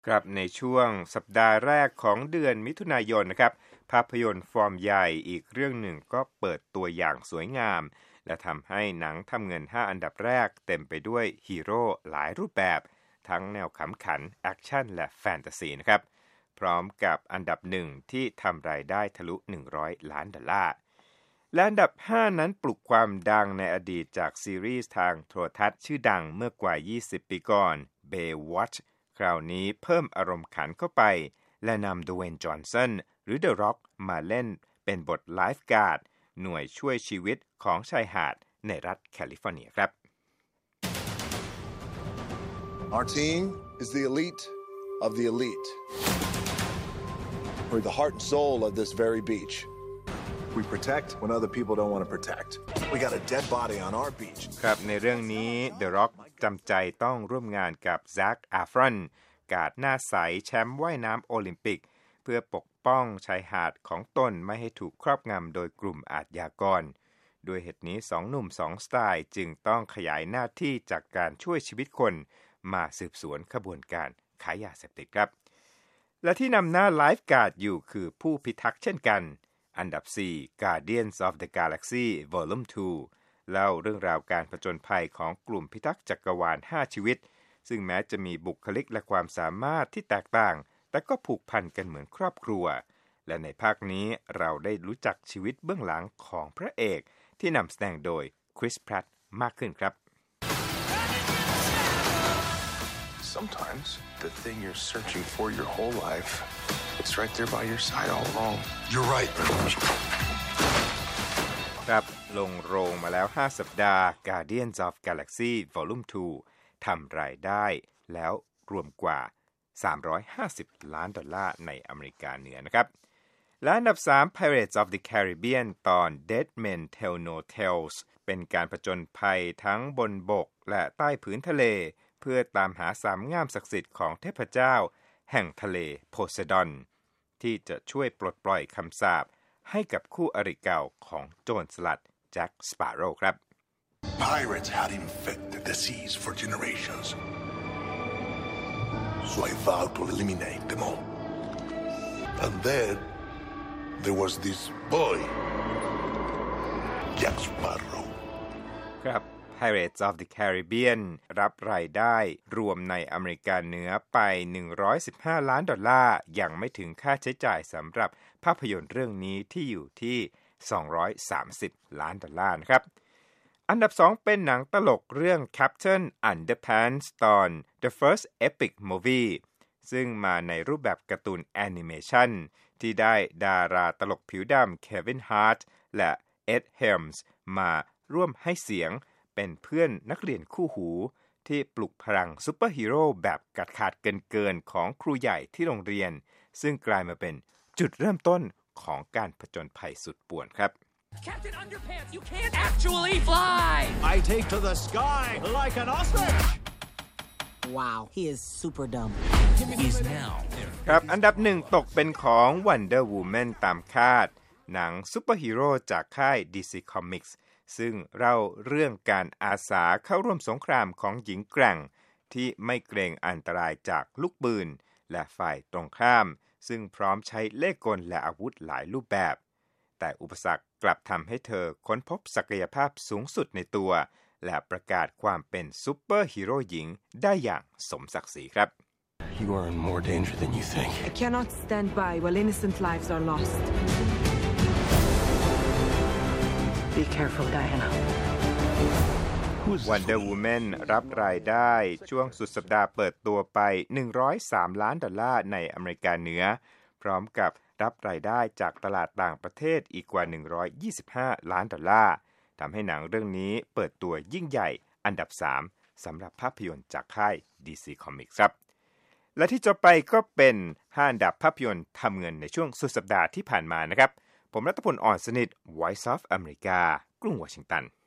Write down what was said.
ครับในช่วงสัปดาห์แรกของเดือนมิถุนายนนะครับภาพยนตร์ฟอร์มใหญ่อีกเรื่องหนึ่งก็เปิดตัวอย่างสวยงามและทำให้หนังทำเงิน5อันดับแรกเต็มไปด้วยฮีโร่หลายรูปแบบทั้งแนวขำขันแอคชั่นและแฟนตาซีนะครับพร้อมกับอันดับหนึ่งที่ทำรายได้ทะลุ$100 ล้านและอันดับ5นั้นปลุกความดังในอดีตจากซีรีส์ทางโทรทัศน์ชื่อดังเมื่อกว่า20ปีก่อน Baywatchคราวนี้เพิ่มอารมณ์ขันเข้าไปและนำดเวนจอห์นสันหรือเดอะร็อกมาเล่นเป็นบทไลฟ์การ์ดหน่วยช่วยชีวิตของชายหาดในรัฐแคลิฟอร์เนียครับ Our team is the elite of the elite. We're the heart and soul of this very beach. We protect when other people don't want to protect. We got a dead body on our beach. ครับในเรื่องนี้เดอะร็อกจำใจต้องร่วมงานกับแซ็ค อาฟรอนการ์ดหน้าใสแชมป์ว่ายน้ำโอลิมปิกเพื่อปกป้องชายหาดของตนไม่ให้ถูกครอบงำโดยกลุ่มอาชญากรด้วยเหตุนี้2หนุ่ม2สไตล์จึงต้องขยายหน้าที่จากการช่วยชีวิตคนมาสืบสวนขบวนการค้ายาเสพติดครับและที่นำหน้าไลฟ์การ์ดอยู่คือผู้พิทักษ์เช่นกันอันดับ4 Guardians of the Galaxy Volume 2เล่าเรื่องราวการผจญภัยของกลุ่มพิทักษ์จักรวาล5ชีวิตซึ่งแม้จะมีบุคลิกและความสามารถที่แตกต่างแต่ก็ผูกพันกันเหมือนครอบครัวและในภาคนี้เราได้รู้จักชีวิตเบื้องหลังของพระเอกที่นำแสดงโดยคริส แพรตต์มากขึ้นครับ Sometimes the thing you're searching for your whole life, it's right there by your side all along. You're right. ครับลงโรงมาแล้ว5สัปดาห์ Guardians of Galaxy Volume 2 ทำรายได้แล้วรวมกว่า$350 ล้านในอเมริกาเหนือนะครับและอันดับ3 Pirates of the Caribbean ตอน Dead Men Tell No Tales เป็นการผจญภัยทั้งบนบกและใต้ผืนทะเลเพื่อตามหาสามง่ามศักดิ์สิทธิ์ของเทพเจ้าแห่งทะเลโพไซดอนที่จะช่วยปลดปล่อยคำสาปให้กับคู่อริเก่าของโจรสลัดแจ็คสปาโร่ครับ Pirates had infected the seas for generations, so I vowed to eliminate them all. And then there was this boy, Jack Sparrow. ครับ Pirates of the Caribbean รับรายได้รวมในอเมริกาเหนือไป$115 ล้านยังไม่ถึงค่าใช้จ่ายสำหรับภาพยนตร์เรื่องนี้ที่อยู่ที่$230 ล้านนะครับอันดับ2เป็นหนังตลกเรื่อง Captain Underpants ตอน The First Epic Movie ซึ่งมาในรูปแบบการ์ตูนแอนิเมชันที่ได้ดาราตลกผิวดำเควินฮาร์ทและเอ็ดเฮลมส์มาร่วมให้เสียงเป็นเพื่อนนักเรียนคู่หูที่ปลุกพลังซุปเปอร์ฮีโร่แบบกัดขาดเกินของครูใหญ่ที่โรงเรียนซึ่งกลายมาเป็นจุดเริ่มต้นของการผจญภัยสุดป่วนครับ Captain Underpants, you can't actually fly! I take to the sky like an ostrich! Wow, he is super dumb. He's now. ครับอันดับ1ตกเป็นของ Wonder Woman ตามคาดหนังซุปเปอร์ฮีโร่จากค่าย DC Comics ซึ่งเล่าเรื่องการอาสาเข้าร่วมสงครามของหญิงแกร่งที่ไม่เกรงอันตรายจากลูกปืนและฝ่ายตรงข้ามซึ่งพร้อมใช้เล่ห์กลและอาวุธหลายรูปแบบแต่อุปสรรคกลับทำให้เธอค้นพบศักยภาพสูงสุดในตัวและประกาศความเป็นซุปเปอร์ฮีโร่หญิงได้อย่างสมศักดิ์ศรีครับ You are in more danger than you think. I cannot stand by while innocent lives are lost. Be careful, Diana. Wonder Woman รับรายได้ช่วงสุดสัปดาห์เปิดตัวไป$103 ล้านในอเมริกาเหนือพร้อมกับรับรายได้จากตลาดต่างประเทศอีกกว่า$125 ล้านทำให้หนังเรื่องนี้เปิดตัวยิ่งใหญ่อันดับ3สำหรับภาพยนตร์จากค่าย DC Comics ครับและที่จบไปก็เป็น5อันดับภาพยนตร์ทำเงินในช่วงสุดสัปดาห์ที่ผ่านมานะครับผมรัตพล อ่อนสนิท Voice of America กรุงวอชิงตัน